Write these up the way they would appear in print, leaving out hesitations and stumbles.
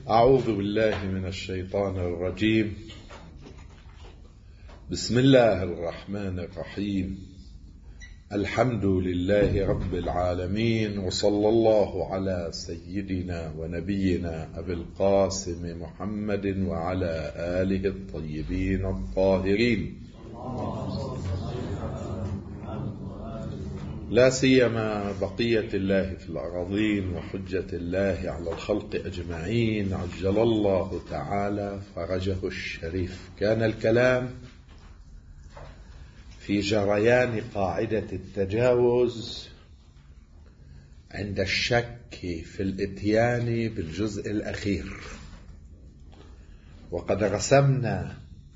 أعوذ بالله من الشيطان الرجيم. بسم الله الرحمن الرحيم. الحمد لله رب العالمين، وصلى الله على سيدنا ونبينا أبي القاسم محمد وعلى آله الطيبين الطاهرين، لا سيما بقية الله في الأراضين وحجة الله على الخلق أجمعين، عجل الله تعالى فرجه الشريف. كان الكلام في جريان قاعدة التجاوز عند الشك في الإتيان بالجزء الأخير، وقد رسمنا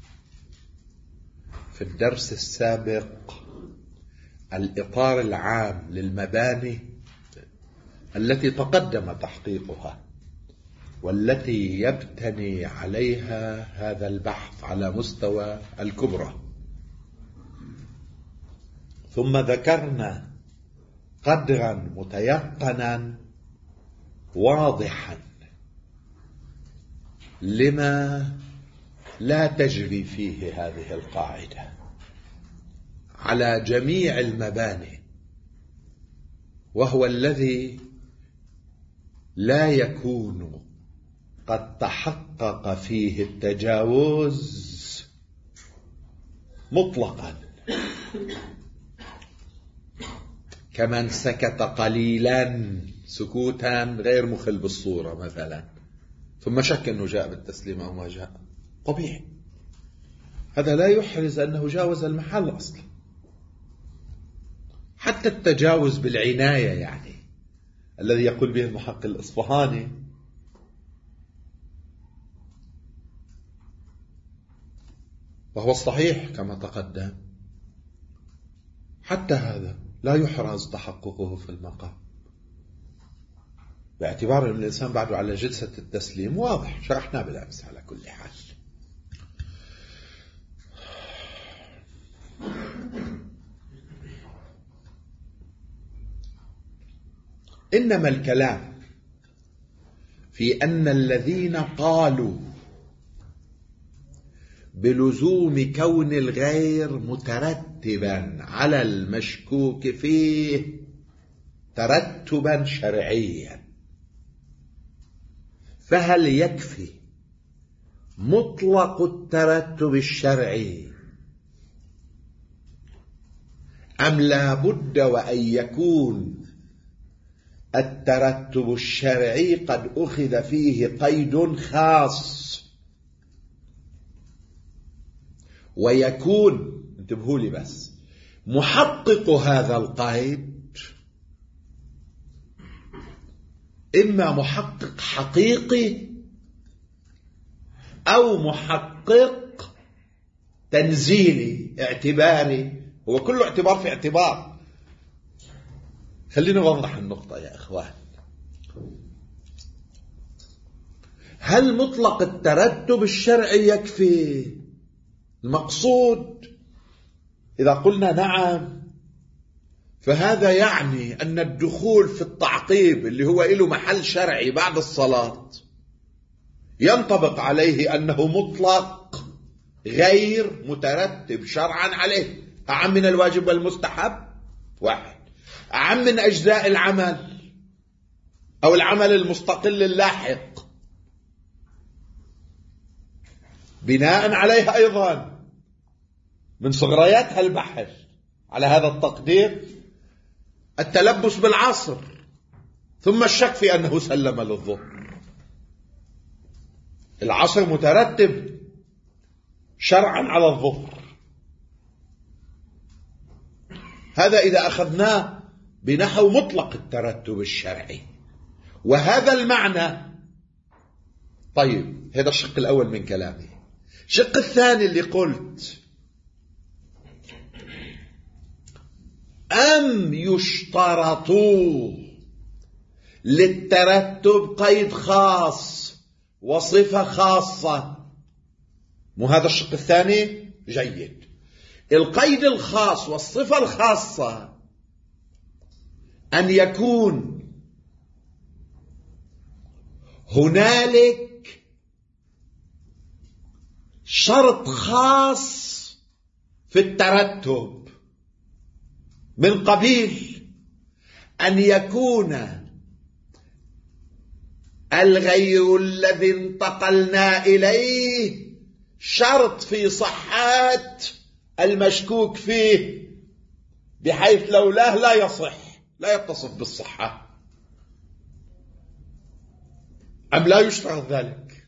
في الدرس السابق الإطار العام للمباني التي تقدم تحقيقها والتي يبتني عليها هذا البحث على مستوى الكبرى. ثم ذكرنا قدرا متيقنا واضحا لما لا تجري فيه هذه القاعدة على جميع المباني، وهو الذي لا يكون قد تحقق فيه التجاوز مطلقا، كمن سكت قليلا سكوتا غير مخل بالصورة مثلا، ثم شك أنه جاء بالتسليم أو ما جاء، طبيعي. هذا لا يحرز أنه جاوز المحل أصلا. حتى التجاوز بالعناية يعني الذي يقول به المحقق الإصفهاني وهو الصحيح كما تقدم، حتى هذا لا يحرز تحققه في المقام، باعتبار أن الإنسان بعده على جلسة التسليم. واضح، شرحنا بالأمس على كل حال. إنما الكلام في أن الذين قالوا بلزوم كون الغير مترتبا على المشكوك فيه ترتبا شرعيا، فهل يكفي مطلق الترتب الشرعي أم لا بد وأن يكون الترتب الشرعي قد أخذ فيه قيد خاص، ويكون، انتبهوا لي بس، محقق هذا القيد إما محقق حقيقي أو محقق تنزيلي اعتباري، هو كله اعتبار في اعتبار. خلينا نوضح النقطة يا إخوان. هل مطلق الترتب الشرعي يكفي؟ المقصود إذا قلنا نعم فهذا يعني أن الدخول في التعقيب اللي هو له محل شرعي بعد الصلاة ينطبق عليه أنه مطلق غير مترتب شرعا عليه. أعم من الواجب والمستحب؟ واحد. أعم من أجزاء العمل أو العمل المستقل اللاحق؟ بناء عليها أيضا من صغرياتها البحث على هذا التقدير التلبس بالعصر، ثم الشك في أنه سلم للظهر. العصر مترتب شرعا على الظهر، هذا إذا أخذناه بنحو مطلق الترتب الشرعي، وهذا المعنى. طيب، هذا الشق الأول من كلامي. الشق الثاني اللي قلت أم يشترطوا للترتب قيد خاص وصفة خاصة؟ مو هذا الشق الثاني؟ جيد. القيد الخاص والصفة الخاصة أن يكون هنالك شرط خاص في الترتب من قبيل أن يكون الغير الذي انتقلنا إليه شرط في صحة المشكوك فيه، بحيث لولاه لا يصح، لا يتصف بالصحة، أم لا يشترط ذلك؟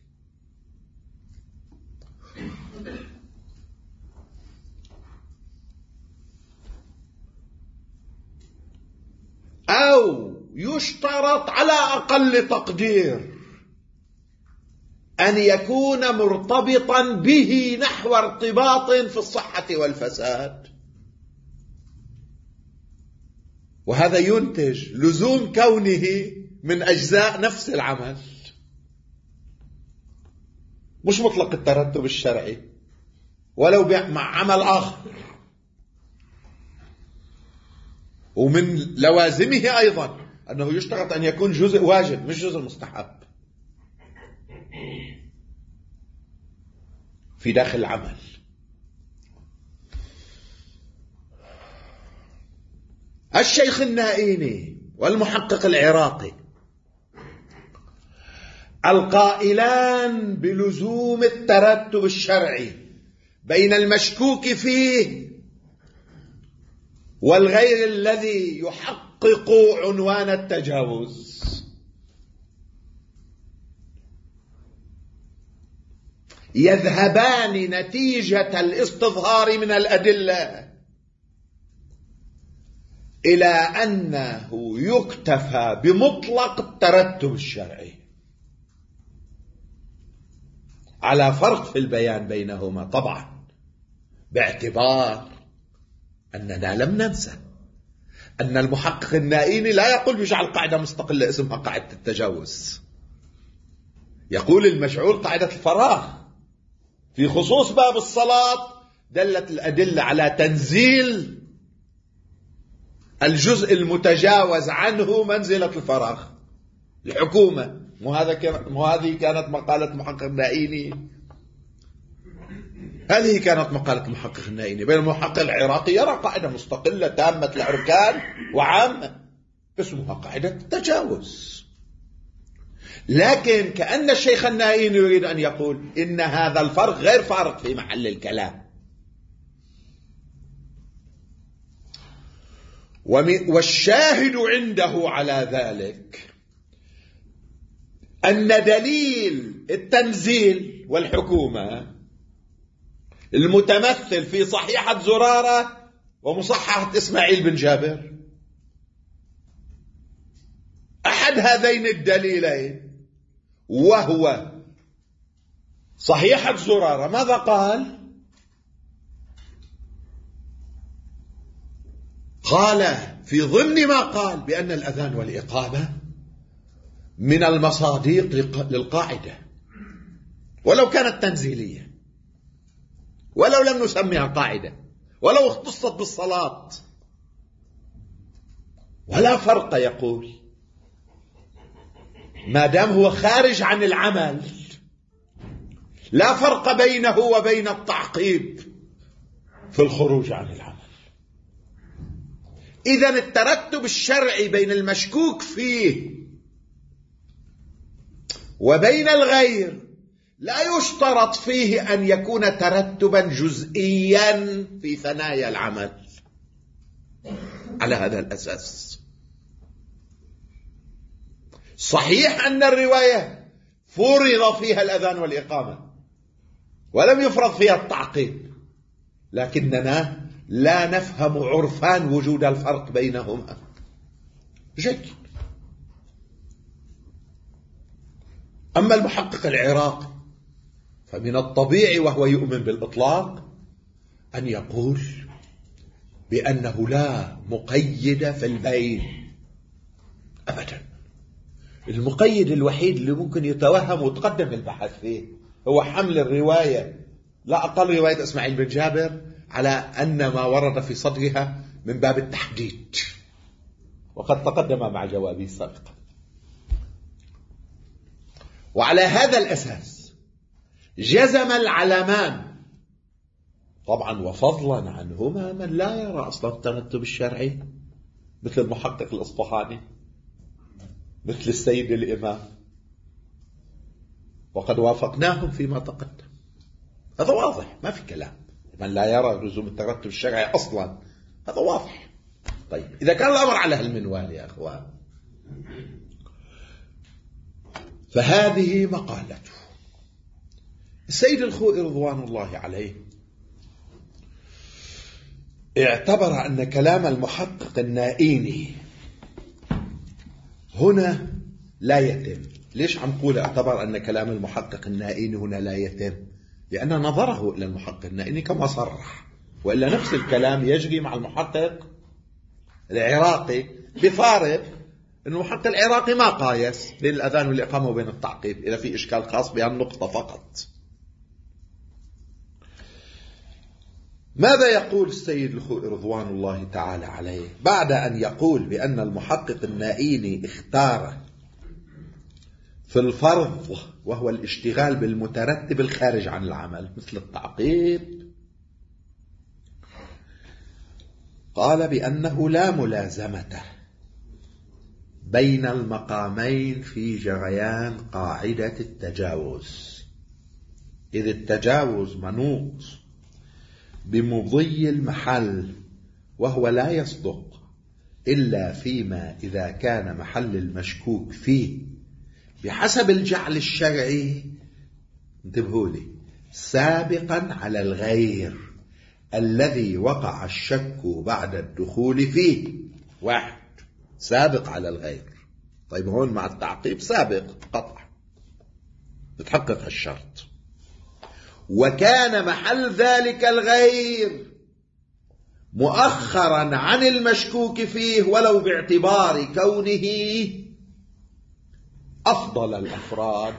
أو يشترط على أقل تقدير أن يكون مرتبطا به نحو ارتباط في الصحة والفساد، وهذا ينتج لزوم كونه من أجزاء نفس العمل، مش مطلق الترتب الشرعي ولو مع عمل آخر. ومن لوازمه أيضا أنه يشترط أن يكون جزء واجب مش جزء مستحب في داخل العمل. الشيخ النائيني والمحقق العراقي القائلان بلزوم الترتب الشرعي بين المشكوك فيه والغير الذي يحقق عنوان التجاوز يذهبان نتيجة الاستظهار من الأدلة إلى أنه يكتفى بمطلق الترتب الشرعي، على فرق في البيان بينهما طبعا، باعتبار أننا لم ننسى أن المحقق النائيني لا يقول بجعل قاعدة مستقلة اسمها قاعدة التجاوز، يقول المجعول قاعدة الفراغ. في خصوص باب الصلاة دلت الأدلة على تنزيل الجزء المتجاوز عنه منزلة الفراغ الحكومة. وهذه كانت مقالة محقق النائيني، هذه كانت مقالة المحقق النائيني. بين المحقق العراقي يرى قاعدة مستقلة تامة الأركان وعامة اسمها قاعدة التجاوز، لكن كأن الشيخ النائيني يريد أن يقول إن هذا الفرق غير فارق في محل الكلام. والشاهد عنده على ذلك أن دليل التنزيل والحكومة المتمثل في صحيحة زرارة ومصححة إسماعيل بن جابر، أحد هذين الدليلين وهو صحيحة زرارة ماذا قال؟ قال في ضمن ما قال بأن الأذان والإقامة من المصادق للقاعدة ولو كانت تنزيلية، ولو لم نسميها قاعدة، ولو اختصت بالصلاة، ولا فرق. يقول ما دام هو خارج عن العمل لا فرق بينه وبين التعقيب في الخروج عن العمل. إذن الترتب الشرعي بين المشكوك فيه وبين الغير لا يشترط فيه أن يكون ترتبا جزئيا في ثنايا العمل. على هذا الأساس صحيح أن الرواية فرض فيها الأذان والإقامة ولم يفرض فيها التعقيب، لكننا لا نفهم عرفان وجود الفرق بينهما. جيد. أما المحقق العراقي فمن الطبيعي وهو يؤمن بالإطلاق أن يقول بأنه لا مقيد في البين أبدا. المقيد الوحيد اللي ممكن يتوهم وتقدم البحث فيه هو حمل الرواية، لا أقل رواية إسماعيل بن جابر، على أن ما ورد في صدرها من باب التحديد، وقد تقدم مع جوابي سابقا. وعلى هذا الأساس جزم العلمان طبعا وفضلا عنهما من لا يرى أصلا الترتب الشرعي، مثل المحقق الأصفهاني، مثل السيد الإمام، وقد وافقناهم فيما تقدم. هذا واضح، ما في كلام. من لا يرى لزوم الترتب الشرعي أصلا، هذا واضح. طيب إذا كان الأمر على هالمنوال يا أخوان، فهذه مقالته. السيد الخوئي رضوان الله عليه اعتبر أن كلام المحقق النائيني هنا لا يتم. ليش عم قول اعتبر أن كلام المحقق النائيني هنا لا يتم؟ لأن نظره إلى المحقق النائيني كما صرح، وإلا نفس الكلام يجري مع المحقق العراقي، بفارق أن المحقق العراقي ما قايس بين الأذان والإقامة وبين التعقيب، إذا في إشكال خاص بهالنقطة فقط. ماذا يقول السيد الخوئي رضوان الله تعالى عليه بعد أن يقول بأن المحقق النائيني اختار في الفرض وهو الاشتغال بالمترتب الخارج عن العمل مثل التعقيب؟ قال بأنه لا ملازمة بين المقامين في جريان قاعدة التجاوز، إذ التجاوز منوط بمضي المحل، وهو لا يصدق إلا فيما إذا كان محل المشكوك فيه بحسب الجعل الشرعي، انتبهوا لي، سابقا على الغير الذي وقع الشك بعد الدخول فيه. واحد، سابق على الغير. طيب هون مع التعقيب سابق قطع، بتحقق الشرط. وكان محل ذلك الغير مؤخرا عن المشكوك فيه ولو باعتبار كونه أفضل الأفراد.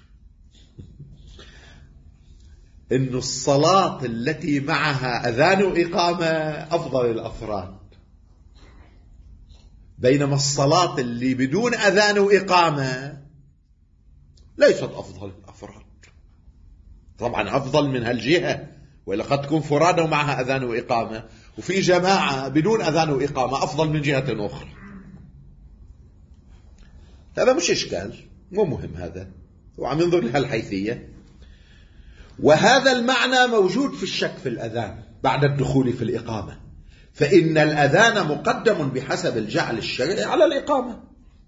إن الصلاة التي معها أذان وإقامة أفضل الأفراد، بينما الصلاة اللي بدون أذان وإقامة ليست أفضل الأفراد. طبعا أفضل من هالجهة، وإلا قد تكون فرادة ومعها أذان وإقامة، وفي جماعة بدون أذان وإقامة أفضل من جهة أخرى. هذا مش إشكال، مو مهم، هذا هو عم ينظر لها الحيثية. وهذا المعنى موجود في الشك في الأذان بعد الدخول في الإقامة، فإن الأذان مقدم بحسب الجعل الشرعي على الإقامة،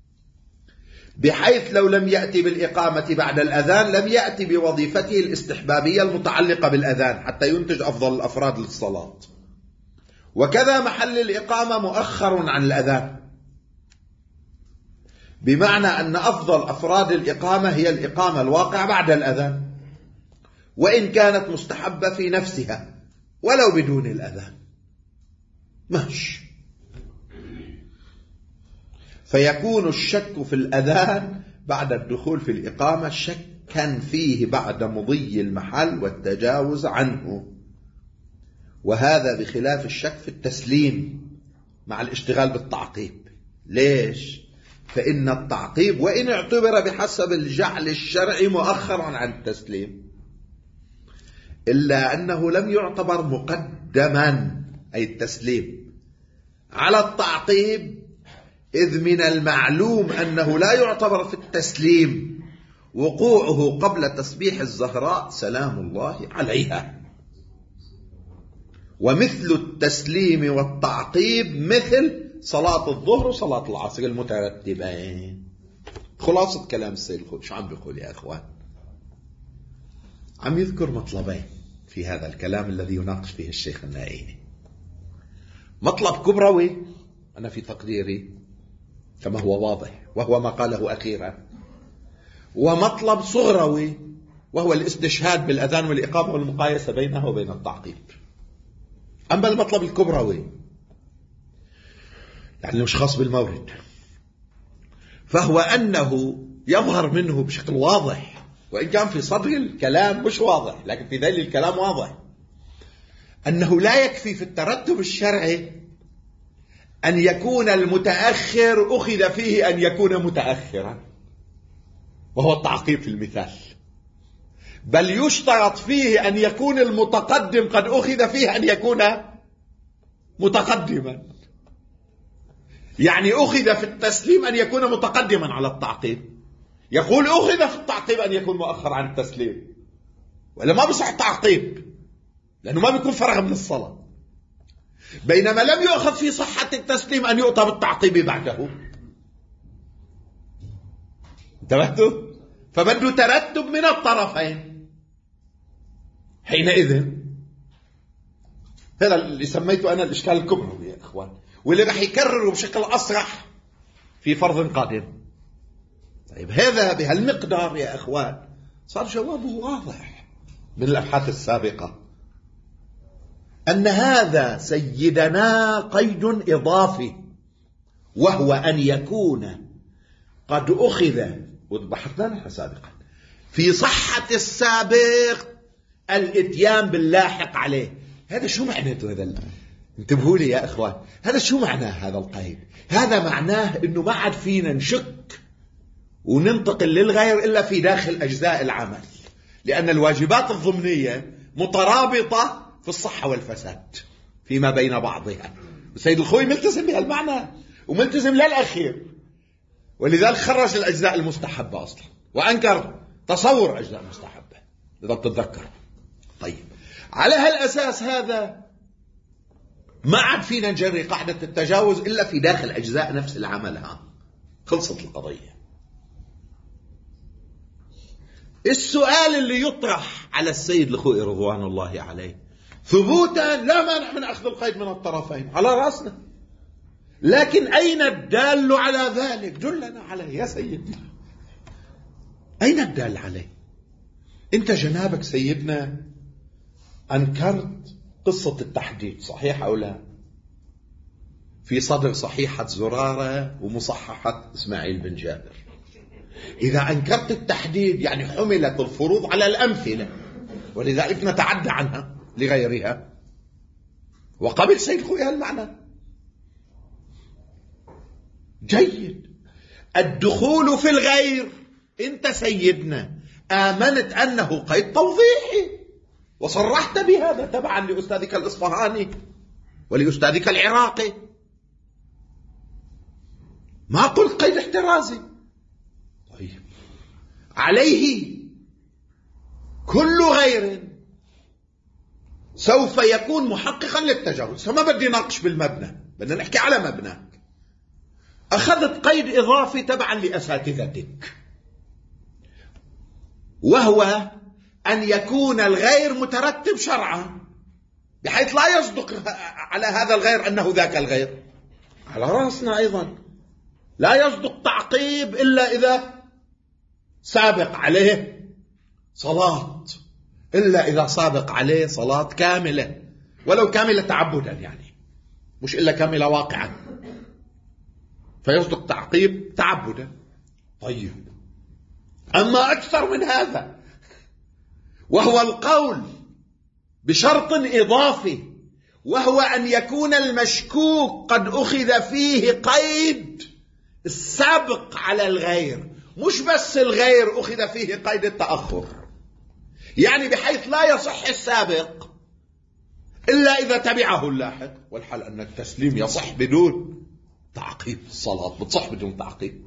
بحيث لو لم يأتي بالإقامة بعد الأذان لم يأتي بوظيفته الاستحبابية المتعلقة بالأذان حتى ينتج أفضل الأفراد للصلاة. وكذا محل الإقامة مؤخر عن الأذان، بمعنى أن أفضل أفراد الإقامة هي الإقامة الواقعة بعد الأذان، وإن كانت مستحبة في نفسها ولو بدون الأذان ماشي. فيكون الشك في الأذان بعد الدخول في الإقامة شكا فيه بعد مضي المحل والتجاوز عنه، وهذا بخلاف الشك في التسليم مع الاشتغال بالتعقيب. ليش؟ فإن التعقيب وإن اعتبر بحسب الجعل الشرعي مؤخرا عن التسليم، إلا أنه لم يعتبر مقدما، أي التسليم، على التعقيب، إذ من المعلوم أنه لا يعتبر في التسليم وقوعه قبل تسبيح الزهراء سلام الله عليها. ومثل التسليم والتعقيب مثل صلاة الظهر وصلاة العصر المترتبين. خلاصة كلام السيد الخوئي شو عم بيقول يا أخوان؟ عم يذكر مطلبين في هذا الكلام الذي يناقش فيه الشيخ النائيني. مطلب كبروي أنا في تقديري كما هو واضح وهو ما قاله أخيرا، ومطلب صغروي وهو الاستشهاد بالأذان والإقامة والمقايسة بينها وبين التعقيب. أما المطلب الكبروي يعني مش خاص بالمورد، فهو أنه يظهر منه بشكل واضح، وإن كان في صدر الكلام مش واضح لكن في ذيل الكلام واضح، أنه لا يكفي في الترتب الشرعي أن يكون المتأخر أخذ فيه أن يكون متأخرا، وهو التعقيب في المثال، بل يشترط فيه أن يكون المتقدم قد أخذ فيه أن يكون متقدما. يعني أخذ في التسليم أن يكون متقدما على التعقيب. يقول أخذ في التعقيب أن يكون مؤخر عن التسليم، ولا ما بصح تعقيب لأنه ما بيكون فرغ من الصلاة. بينما لم يؤخذ في صحة التسليم أن يؤتى بالتعقيب بعده. انتبهتوا؟ فبده ترتب من الطرفين. حينئذ هذا اللي سميته أنا الإشكال الكبرى يا إخوان، واللي رح يكرره بشكل أصرح في فرض قادم. طيب هذا بهالمقدار يا إخوان صار جوابه واضح من الأبحاث السابقة، أن هذا سيدنا قيد إضافي، وهو أن يكون قد أخذ، وبحثنا نحن سابقا في صحة السابق الاتيان باللاحق عليه. هذا شو معناته؟ هذا انتبهوا لي يا إخوان، هذا شو معناه هذا القيد؟ هذا معناه أنه ما عاد فينا نشك وننتقل للغير إلا في داخل أجزاء العمل، لأن الواجبات الضمنية مترابطة في الصحة والفساد فيما بين بعضها. السيد الخوي ملتزم بهالمعنى وملتزم للأخير، ولذلك خرج الأجزاء المستحبة أصلا وأنكر تصور أجزاء مستحبة إذا بتتذكر. طيب على هالأساس هذا ما عاد فينا نجري قاعدة التجاوز إلا في داخل أجزاء نفس العمل. خلصت القضية. السؤال اللي يطرح على السيد الخوئي رضوان الله عليه ثبوتا لا مانع من أخذ القيد من الطرفين على رأسنا، لكن أين الدال على ذلك؟ دلنا عليه يا سيدنا، أين الدال عليه؟ أنت جنابك سيدنا أنكرت قصة التحديد، صحيح أو لا؟ في صدر صحيحة زرارة ومصححة إسماعيل بن جابر. إذا أنكرت التحديد يعني حملت الفروض على الأمثلة، ولذلك نتعدى عنها لغيرها، وقبل سيد خويا المعنى. جيد. الدخول في الغير، أنت سيدنا آمنت أنه قيد توضيحي وصرحت بهذا تبعا لأستاذك الإصفهاني ولأستاذك العراقي، ما قلت قيد احترازي. طيب عليه كل غير سوف يكون محققا للتجاوز. فما بدي ناقش بالمبنى، بدنا نحكي على مبناك. أخذت قيد إضافي تبعا لأساتذتك، وهو أن يكون الغير مترتب شرعا، بحيث لا يصدق على هذا الغير أنه ذاك الغير. على رأسنا أيضا لا يصدق تعقيب إلا إذا سابق عليه صلاة، إلا إذا سابق عليه صلاة كاملة، ولو كاملة تعبدا يعني، مش إلا كاملة واقعا، فيصدق تعقيب تعبدا. طيب أما أكثر من هذا، وهو القول بشرط إضافي، وهو أن يكون المشكوك قد أخذ فيه قيد السابق على الغير، مش بس الغير أخذ فيه قيد التأخر، يعني بحيث لا يصح السابق إلا إذا تبعه اللاحق. والحال أن التسليم يصح بدون تعقيب، الصلاة بتصح بدون تعقيب.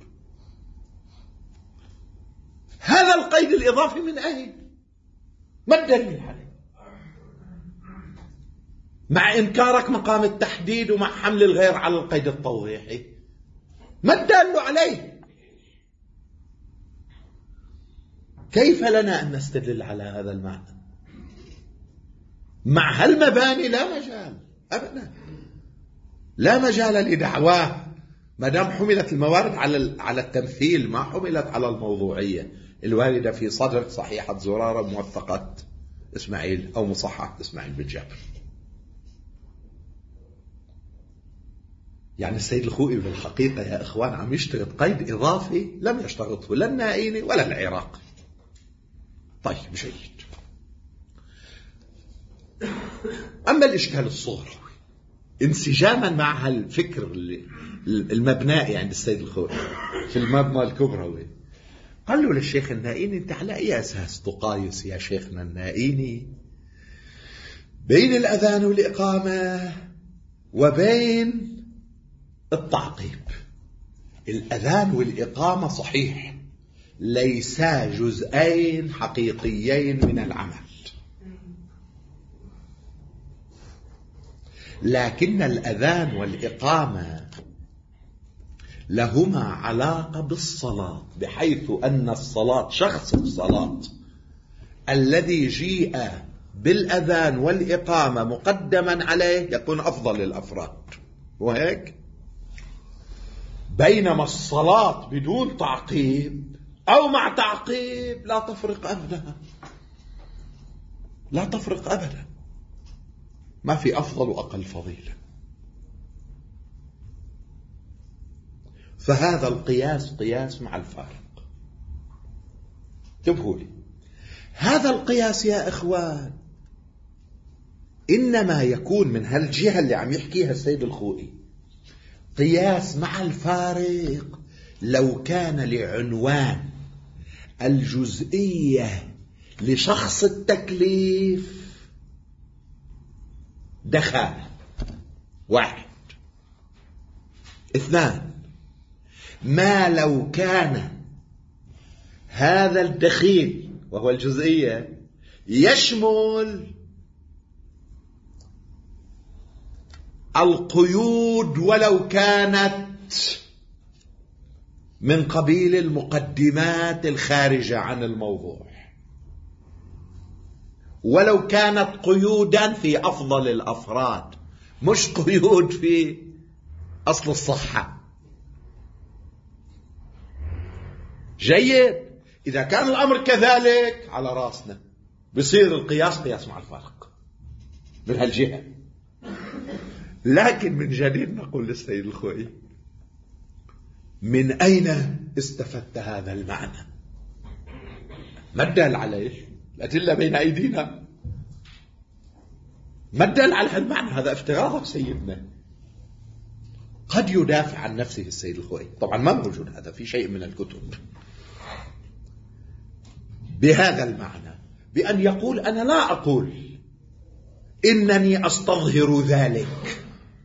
هذا القيد الإضافي من أين؟ ما الدليل عليه؟ مع إنكارك مقام التحديد ومع حمل الغير على القيد التوضيحي، ما الدال عليه؟ كيف لنا أن نستدل على هذا المعنى؟ مع هالمباني لا مجال أبدا، لا مجال لدعواه ما دام حملت الموارد على التمثيل، ما حملت على الموضوعية الواردة في صدر صحيحة زرارة موثقة إسماعيل أو مصحح إسماعيل بن جابر. يعني السيد الخوئي بالحقيقة يا إخوان عم يشترط قيد إضافي لم يشترطه لا النائيني ولا العراقي. طيب جيد. أما الإشكال الصغرى انسجاما مع الفكر المبنائي عند السيد الخوئي في المبنى الكبروي، قال له للشيخ النائيني: أنت على أي أساس تقايس يا شيخنا النائيني بين الأذان والإقامة وبين التعقيب؟ الأذان والإقامة صحيح ليسا جزئين حقيقيين من العمل، لكن الأذان والإقامة لهما علاقة بالصلاة، بحيث أن الصلاة، شخص الصلاة الذي جيء بالأذان والإقامة مقدما عليه يكون أفضل للأفراد، وهيك. بينما الصلاة بدون تعقيب أو مع تعقيب لا تفرق أبدا، لا تفرق أبدا، ما في أفضل وأقل فضيلة. فهذا القياس قياس مع الفارق. انتبهوا لي، هذا القياس يا إخوان إنما يكون من هالجهة اللي عم يحكيها السيد الخوئي قياس مع الفارق لو كان لعنوان الجزئية لشخص التكليف دخانة. 1. 2. ما لو كان هذا الدخيل وهو الجزئية يشمل القيود ولو كانت من قبيل المقدمات الخارجة عن الموضوع، ولو كانت قيودا في أفضل الأفراد مش قيود في أصل الصحة. جيد، إذا كان الأمر كذلك على راسنا بصير القياس قياس مع الفارق من هالجهة. لكن من جديد نقول للسيد الخوئي: من أين استفدت هذا المعنى؟ ما الدال عليه؟ الأدلة بين أيدينا، ما الدال على هالمعنى؟ هذا افتراض سيدنا. قد يدافع عن نفسه السيد الخوئي، طبعا ما موجود هذا في شيء من الكتب، بهذا المعنى، بأن يقول: أنا لا أقول إنني أستظهر ذلك،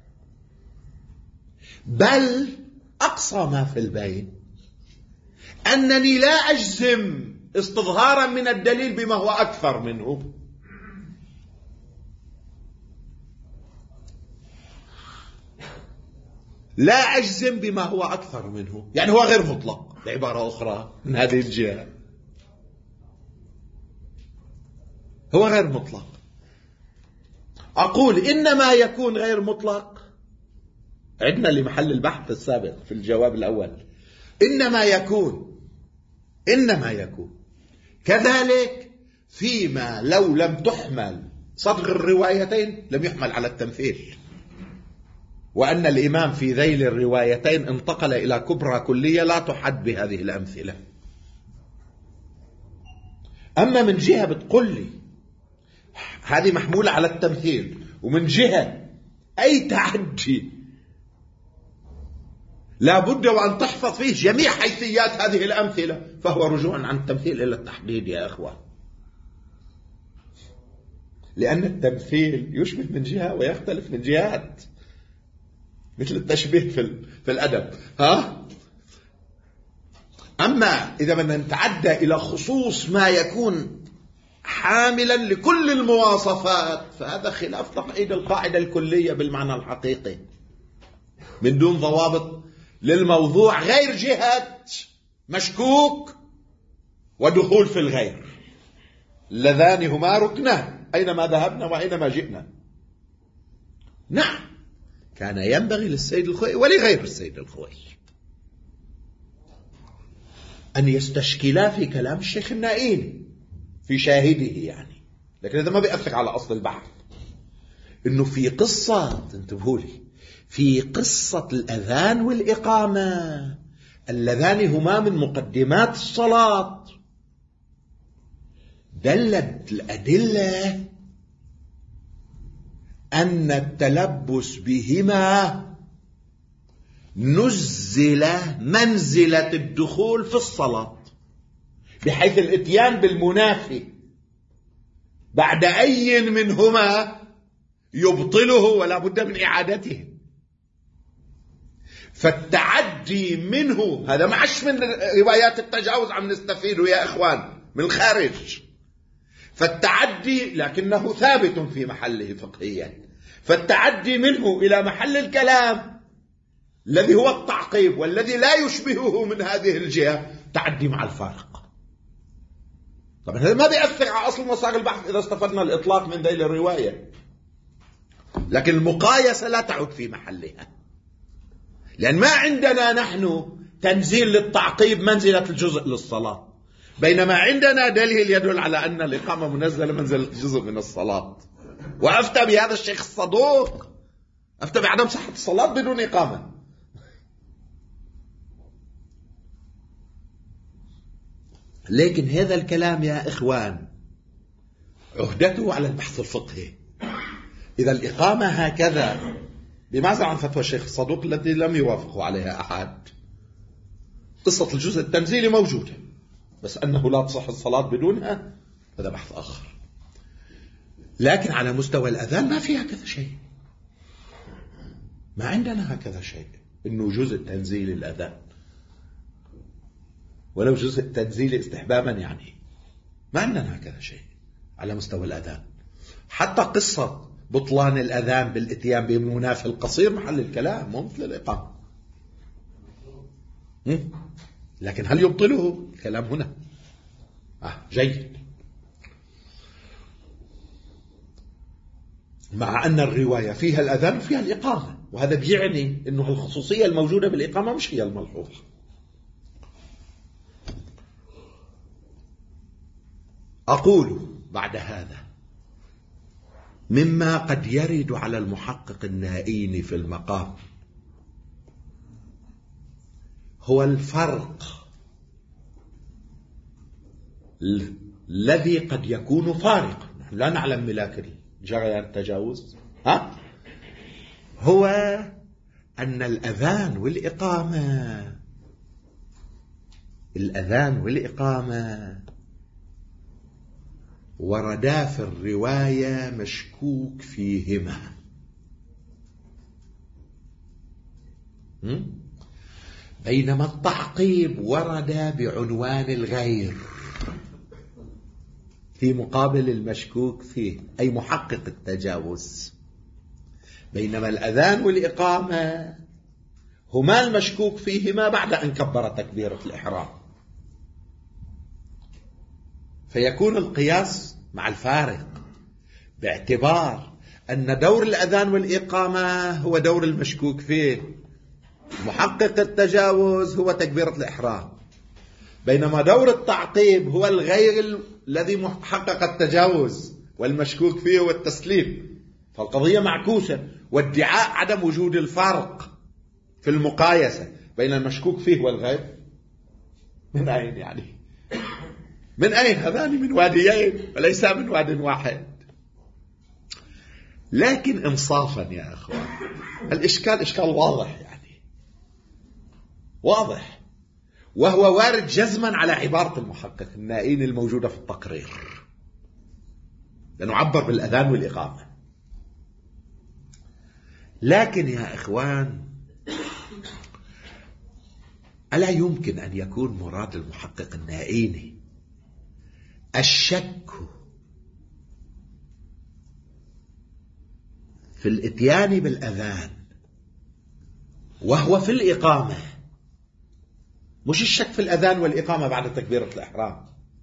بل أقصى ما في البين أنني لا أجزم استظهارا من الدليل بما هو أكثر منه. لا أجزم بما هو أكثر منه، يعني هو غير مطلق بعبارة أخرى من هذه الجهة، هو غير مطلق. أقول إنما يكون غير مطلق، عدنا لمحل البحث السابق في الجواب الأول، إنما يكون كذلك فيما لو لم تحمل صدغ الروايتين لم يحمل على التمثيل، وأن الإمام في ذيل الروايتين انتقل إلى كبرى كلية لا تحد بهذه الأمثلة. أما من جهة بتقول لي هذه محمولة على التمثيل، ومن جهة أي تعدي لا بد وأن تحفظ فيه جميع حيثيات هذه الأمثلة، فهو رجوع عن التمثيل إلى التحديد يا أخوان، لأن التمثيل يشبه من جهة ويختلف من جهات، مثل التشبيه في الأدب. أما إذا بدنا نتعدى إلى خصوص ما يكون حاملا لكل المواصفات فهذا خلاف تقعيد القاعدة الكلية بالمعنى الحقيقي، من دون ضوابط للموضوع غير جهة مشكوك ودخول في الغير، اللذان هما ركنان أينما ذهبنا وأينما جئنا. نعم، كان ينبغي للسيد الخوئي ولغير السيد الخوئي أن يستشكلا في كلام الشيخ النائيني في شاهده يعني، لكن هذا ما بيأثر على أصل البحث. إنه في قصة، انتبهوا لي، في قصة الأذان والإقامة اللذان هما من مقدمات الصلاة، دلت الأدلة أن التلبس بهما نزل منزلة الدخول في الصلاة، بحيث الاتيان بالمنافي بعد أي منهما يبطله ولا بد من إعادته. فالتعدي منه هذا معش من روايات التجاوز عم نستفيده يا إخوان من الخارج. فالتعدي لكنه ثابت في محله فقهيا، فالتعدي منه إلى محل الكلام الذي هو التعقيب والذي لا يشبهه من هذه الجهة تعدي مع الفارق. طبعا هذا ما بيأثر على أصل مسار البحث إذا استفدنا الإطلاق من ذيل الرواية، لكن المقايسة لا تعود في محلها، لأن ما عندنا نحن تنزيل للتعقيب منزلة الجزء للصلاة، بينما عندنا دليل يدل على أن الإقامة منزلة منزلة جزء من الصلاة. وأفتى بهذا الشيخ الصدوق، أفتى بعدم صحة الصلاة بدون إقامة. لكن هذا الكلام يا إخوان عهدته على البحث الفقهي. إذا الإقامة هكذا بماذا عن فتوى الشيخ الصدوق التي لم يوافقه عليها أحد؟ قصة الجزء التنزيلي موجودة، بس أنه لا تصح الصلاة بدونها هذا بحث آخر. لكن على مستوى الأذان ما في هكذا شيء، ما عندنا هكذا شيء إنه جزء تنزيل الأذان، ولو جزء تنزيل استحبابا يعني ما عندنا هكذا شيء على مستوى الأذان. حتى قصة بطلان الأذان بالإتيان بمنافي القصير محل الكلام مو مثل الإقامة. لكن هل يبطله الكلام هنا؟ جيد. مع أن الرواية فيها الأذان وفيها الإقامة، وهذا بيعني أنه الخصوصية الموجودة بالإقامة مش هي الملحوظة. أقول بعد هذا مما قد يرد على المحقق النائين في المقام هو الفرق الذي قد يكون فارقا. نحن لا نعلم ملاك جريان التجاوز، هو أن الأذان والإقامة وردا في الرواية مشكوك فيهما، بينما التعقيب ورد بعنوان الغير في مقابل المشكوك فيه أي محقق التجاوز، بينما الأذان والإقامة هما المشكوك فيهما بعد أن كبر تكبيرة الإحرام. فيكون القياس مع الفارق باعتبار أن دور الأذان والإقامة هو دور المشكوك فيه، محقق التجاوز هو تكبيرة الإحرام، بينما دور التعقيب هو الغير الذي محقق التجاوز والمشكوك فيه والتسليم. فالقضية معكوسة، وادعاء عدم وجود الفرق في المقايسة بين المشكوك فيه والغير من أين يعني؟ من أين؟ هذان من واديين وليس من واد واحد. لكن إنصافا يا أخوان الإشكال إشكال واضح، يعني واضح، وهو وارد جزما على عبارة المحقق النائين الموجودة في التقرير، لأنه عبر بالأذان والإقامة. لكن يا إخوان ألا يمكن أن يكون مراد المحقق النائين الشك في الاتيان بالأذان وهو في الإقامة، مش الشك في الأذان والإقامة بعد تكبيرة الإحرام؟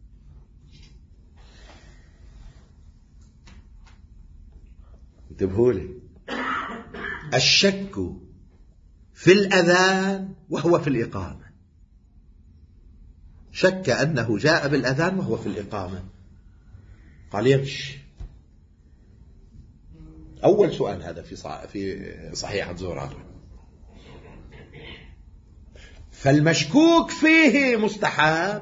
انتبهوا لي، الشك في الأذان وهو في الإقامة، شك أنه جاء بالأذان وهو في الإقامة، قال يمشي. أول سؤال هذا في صحيح زرارة. فالمشكوك فيه مستحب،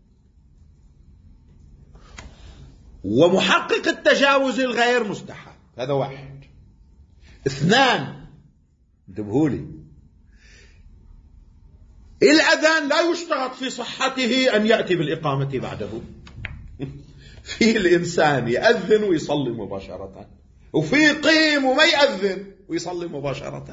ومحقق التجاوز الغير مستحب، هذا واحد. اثنان، انتبهوا لي، الأذان لا يشترط في صحته أن يأتي بالإقامة بعده. في الإنسان يأذن ويصلي مباشرة، وفي يقيم وما يأذن ويصلي مباشرة.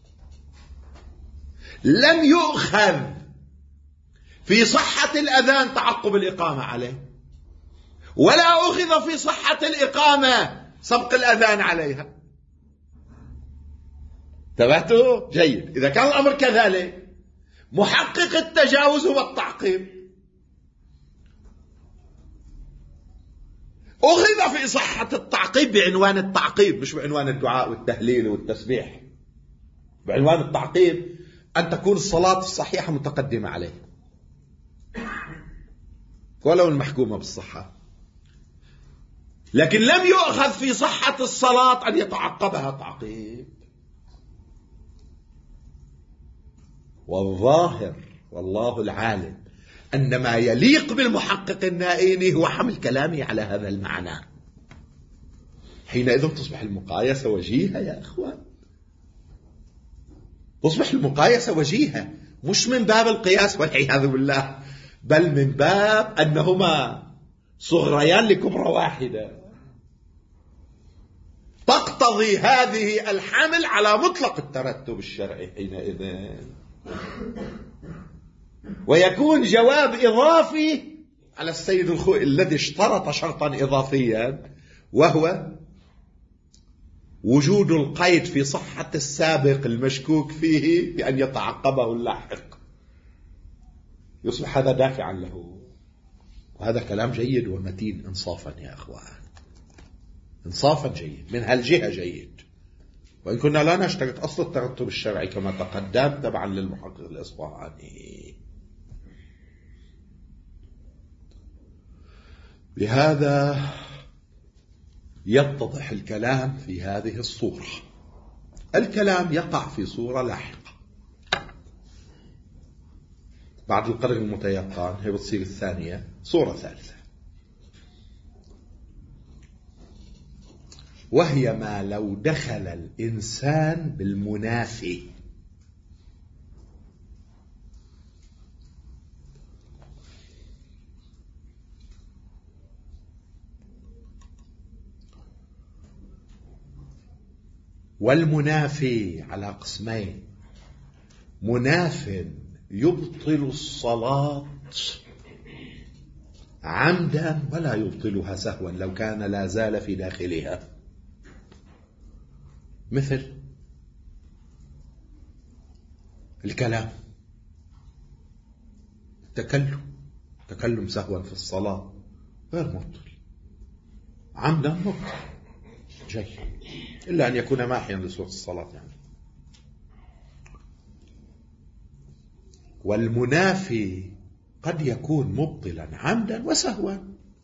لم يؤخذ في صحة الأذان تعقب الإقامة عليه، ولا أخذ في صحة الإقامة سبق الأذان عليها. انتبهتوا؟ جيد. إذا كان الأمر كذلك محقق التجاوز هو التعقيب. أخذ في صحة التعقيب بعنوان التعقيب، مش بعنوان الدعاء والتهليل والتسبيح. بعنوان التعقيب أن تكون الصلاة الصحيحة متقدمة عليه ولو المحكومة بالصحة. لكن لم يؤخذ في صحة الصلاة أن يتعقبها تعقيب. والظاهر والله العالم أن ما يليق بالمحقق النائيني هو حمل كلامي على هذا المعنى. حينئذ تصبح المقايسة وجيهة يا أخوان، تصبح المقايسة وجيهة، مش من باب القياس والعياذ بالله، بل من باب أنهما صغريان لكبرى واحدة، تقتضي هذه الحمل على مطلق الترتب الشرعي حينئذ، ويكون جواب إضافي على السيد الخوئي الذي اشترط شرطا إضافيا، وهو وجود القيد في صحة السابق المشكوك فيه بأن يتعقبه اللاحق، يصبح هذا دافعا له. وهذا كلام جيد ومتين إنصافا يا أخوان، إنصافا جيد من هالجهة جيد، وإن كنا لا نشترط أصل الترتب الشرعي كما تقدم تبعا للمحقق الإصفهاني. لهذا يتضح الكلام في هذه الصورة. الكلام يقع في صورة لاحقة بعد القرن المتيقن، هي بتصير الثانية، صورة ثالثة، وهي ما لو دخل الإنسان بالمنافي. والمنافي على قسمين: مناف يبطل الصلاة عمدا ولا يبطلها سهوا لو كان لا زال في داخلها، مثل الكلام، تكلم سهوا في الصلاة غير مبطل، عمدا مبطل جيد، إلا أن يكون ماحيا لصورة الصلاة يعني. والمنافي قد يكون مبطلا عمدا وسهوا،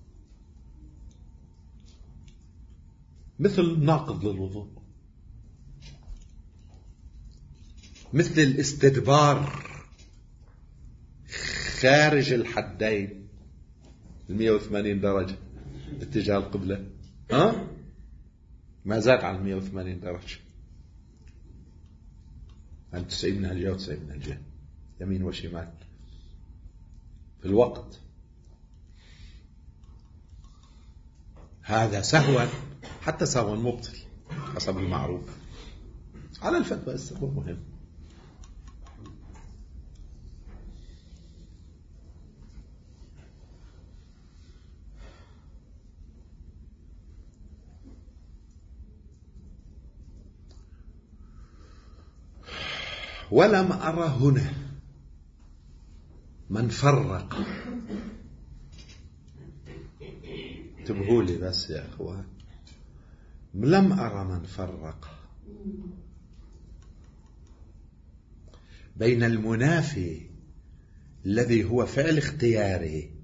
مثل ناقض للوضوء، مثل الاستدبار خارج الحدين 180 درجة اتجاه القبلة، ما زاد عن 180 درجة، عن 90 من هالجهة و90 من هالجهة، يمين وشمال في الوقت. هذا سهوا، حتى سهوا مبطل حسب المعروف على الفتوى، السهو مهم. ولم أرى هنا من فرق، انتبهوا لي بس يا أخوان، لم أرى من فرق بين المنافي الذي هو فعل اختياري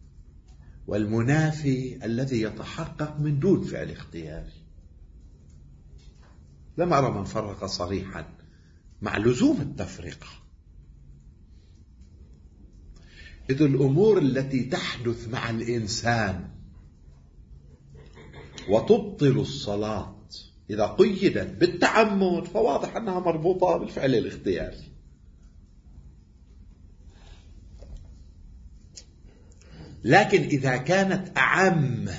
والمنافي الذي يتحقق من دون فعل اختياري. لم أرى من فرق صريحا مع لزوم التفرقة، إذ الأمور التي تحدث مع الإنسان وتبطل الصلاة إذا قيدت بالتعمد فواضح أنها مربوطة بالفعل الاختياري. لكن إذا كانت أعم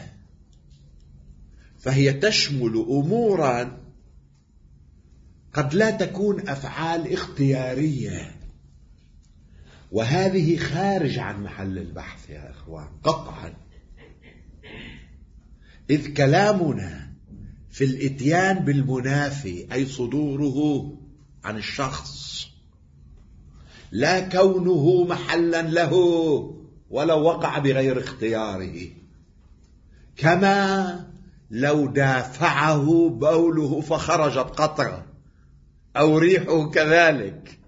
فهي تشمل أمورا قد لا تكون أفعال اختيارية، وهذه خارج عن محل البحث يا إخوان قطعا، إذ كلامنا في الإتيان بالمنافي أي صدوره عن الشخص، لا كونه محلا له ولو وقع بغير اختياره، كما لو دافعه بوله فخرجت قطرة أو ريحه كذلك،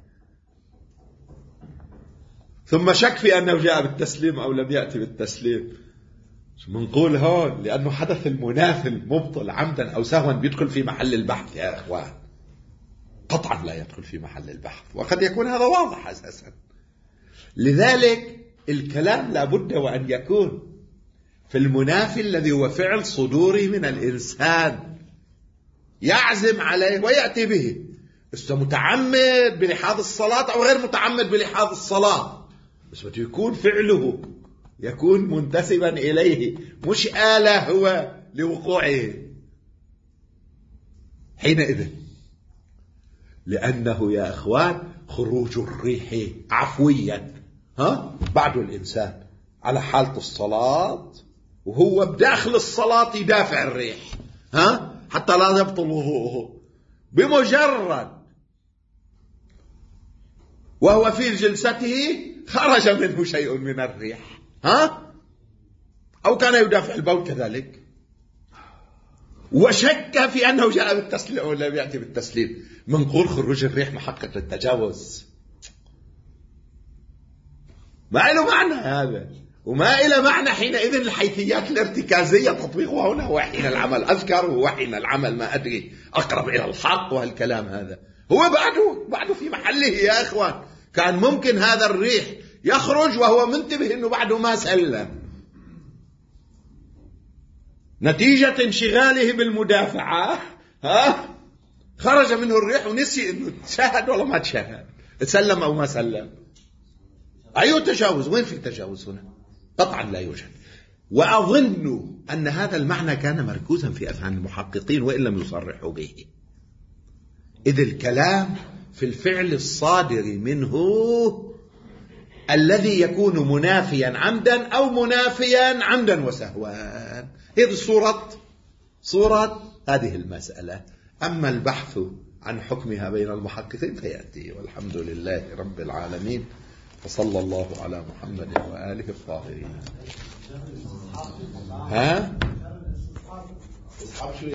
ثم شك في أنه جاء بالتسليم أو لم يأتي بالتسليم، منقول هون لأنه حدث المنافي المبطل عمدا أو سهوا بيدخل في محل البحث يا إخوان، قطعا لا يدخل في محل البحث، وقد يكون هذا واضح أساسا. لذلك الكلام لابد وأن يكون في المنافي الذي هو فعل صدوري من الإنسان يعزم عليه ويأتي به، متعمد بلحاظ الصلاة أو غير متعمد بلحاظ الصلاة، بس بده يكون فعله يكون منتسبا إليه، مش آلة هو لوقوعه. حينئذ لأنه يا أخوان خروج الريح عفويا بعد الإنسان على حالة الصلاة وهو بداخل الصلاة يدافع الريح حتى لا يبطل وضوءه، بمجرد وهو في جلسته خرج منه شيء من الريح أو كان يدافع البول كذلك وشك في أنه جاء بالتسليم أو لم يأتي بالتسليم، منقول خروج الريح محقق للتجاوز، ما له معنى هذا، وما إلى معنى حينئذ الحيثيات الارتكازية تطبيقها هنا، وحين العمل أذكر وحين العمل ما أدري أقرب إلى الحق، وهالكلام هذا هو بعده في محله يا إخوان. كان ممكن هذا الريح يخرج وهو منتبه أنه بعده ما سلم، نتيجة انشغاله بالمدافعة خرج منه الريح ونسي أنه تشاهد ولا ما تشاهد، سلم أو ما سلم. أي تجاوز؟ وين في تجاوز هنا؟ قطعا لا يوجد. وأظن أن هذا المعنى كان مركوزا في أذهان المحققين وإن لم يصرحوا به، إذ الكلام في الفعل الصادر منه الذي يكون منافيا عمدا أو منافيا عمدا وسهوا، هذه صورة هذه المسألة. أما البحث عن حكمها بين المحققين فيأتي، والحمد لله رب العالمين، وصلى الله على محمد وآله الطاهرين.